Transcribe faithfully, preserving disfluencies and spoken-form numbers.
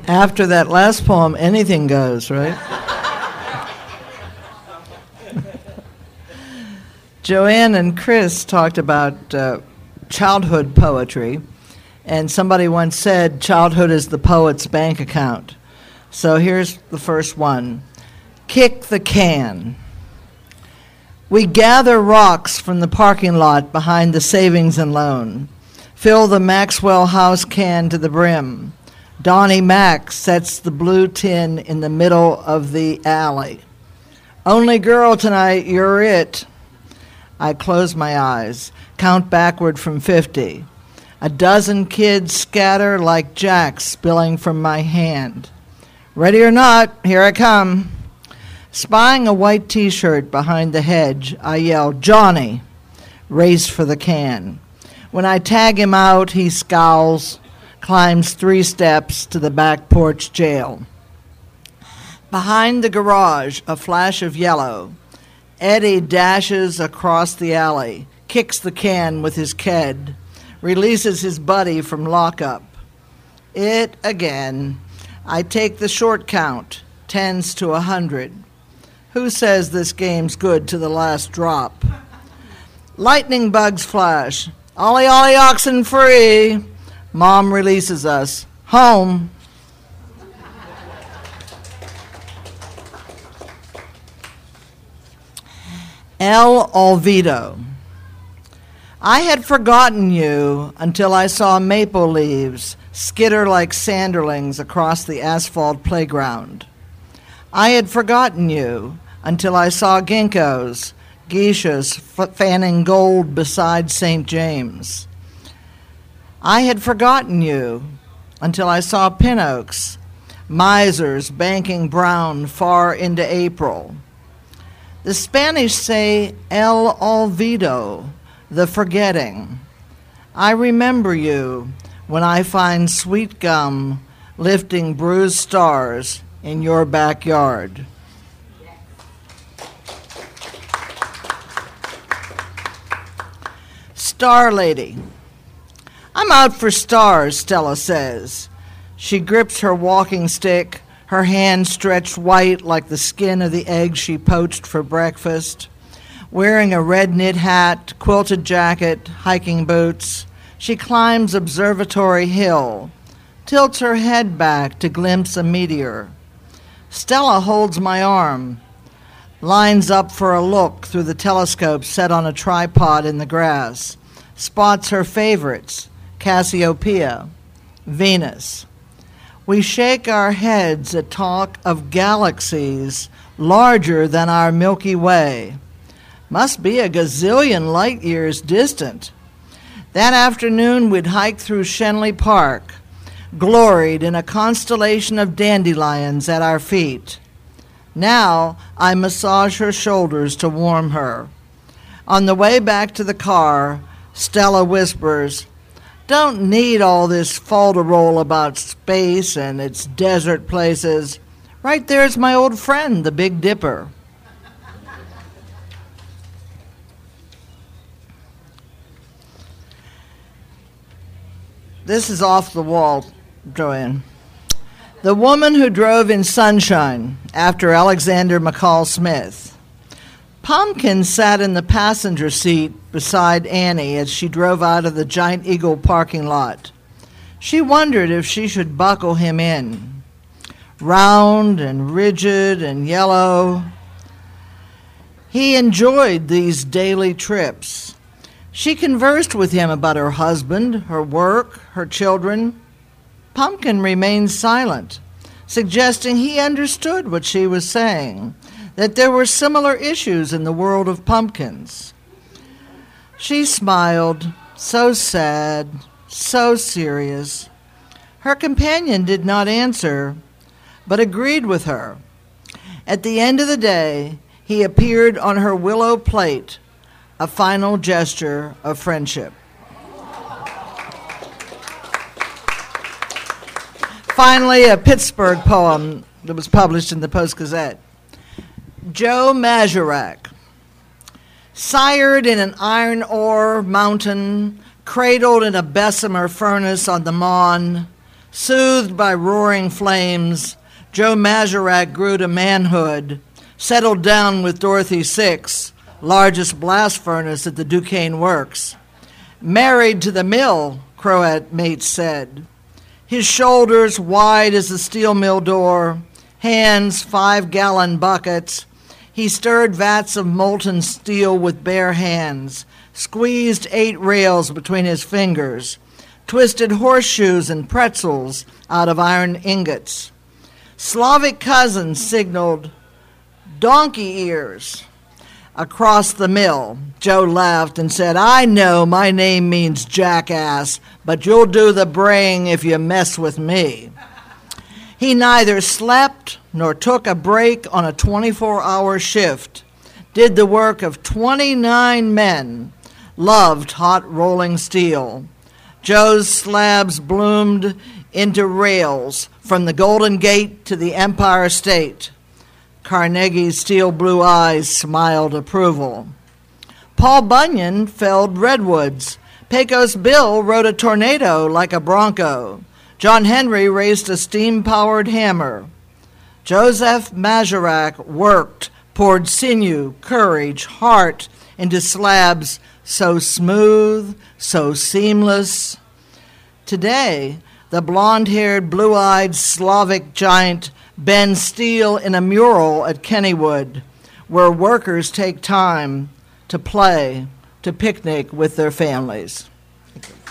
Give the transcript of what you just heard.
After that last poem, anything goes, right? Joanne and Chris talked about uh, childhood poetry, and somebody once said childhood is the poet's bank account. So here's the first one. Kick the can. We gather rocks from the parking lot behind the savings and loan. Fill the Maxwell House can to the brim. Donnie Mack sets the blue tin in the middle of the alley. Only girl tonight, you're it. I close my eyes, count backward from fifty. A dozen kids scatter like jacks spilling from my hand. Ready or not, here I come. Spying a white T-shirt behind the hedge, I yell, Johnny, race for the can. When I tag him out, he scowls, climbs three steps to the back porch jail. Behind the garage, a flash of yellow. Eddie dashes across the alley, kicks the can with his ked, releases his buddy from lockup. It again. I take the short count, tens to a hundred. Who says this game's good to the last drop? Lightning bugs flash. Ollie, ollie, oxen free. Mom releases us. Home. El Olvido. I had forgotten you until I saw maple leaves skitter like sanderlings across the asphalt playground. I had forgotten you until I saw ginkgos, geishas f- fanning gold beside Saint James. I had forgotten you until I saw pin oaks, misers banking brown far into April. The Spanish say el olvido, the forgetting. I remember you when I find sweet gum lifting bruised stars in your backyard. Star Lady. I'm out for stars, Stella says. She grips her walking stick, her hand stretched white like the skin of the egg she poached for breakfast. Wearing a red knit hat, quilted jacket, hiking boots, she climbs Observatory Hill, tilts her head back to glimpse a meteor. Stella holds my arm, lines up for a look through the telescope set on a tripod in the grass, spots her favorites, Cassiopeia, Venus. We shake our heads at talk of galaxies larger than our Milky Way. Must be a gazillion light years distant. That afternoon we'd hike through Shenley Park, gloried in a constellation of dandelions at our feet. Now I massage her shoulders to warm her. On the way back to the car, Stella whispers, "Don't need all this falderole about space and its desert places. Right there's my old friend, the Big Dipper." This is off the wall, Joanne. The Woman Who Drove in Sunshine, after Alexander McCall Smith. Pumpkin sat in the passenger seat beside Annie as she drove out of the Giant Eagle parking lot. She wondered if she should buckle him in. Round and rigid and yellow, he enjoyed these daily trips. She conversed with him about her husband, her work, her children. Pumpkin remained silent, suggesting he understood what she was saying, that there were similar issues in the world of pumpkins. She smiled, so sad, so serious. Her companion did not answer, but agreed with her. At the end of the day, he appeared on her willow plate, a final gesture of friendship. Finally, a Pittsburgh poem that was published in the Post-Gazette. Joe Mazurak. Sired in an iron ore mountain, cradled in a Bessemer furnace on the Mon, Soothed by roaring flames, Joe Mazurak grew to manhood, settled down with Dorothy Six, largest blast furnace at the Duquesne Works. Married to the mill, Croat mates said. His shoulders wide as the steel mill door, hands five-gallon buckets. He stirred vats of molten steel with bare hands, squeezed eight rails between his fingers, twisted horseshoes and pretzels out of iron ingots. Slavic cousins signaled, "Donkey ears." Across the mill, Joe laughed and said, "I know my name means jackass, but you'll do the braying if you mess with me." He neither slept nor took a break on a twenty-four hour shift, did the work of twenty-nine men, loved hot rolling steel. Joe's slabs bloomed into rails from the Golden Gate to the Empire State. Carnegie's steel blue eyes smiled approval. Paul Bunyan felled redwoods. Pecos Bill rode a tornado like a bronco. John Henry raised a steam-powered hammer. Joseph Mazurak worked, poured sinew, courage, heart into slabs so smooth, so seamless. Today, the blonde-haired, blue-eyed Slavic giant bends steel in a mural at Kennywood, where workers take time to play, to picnic with their families.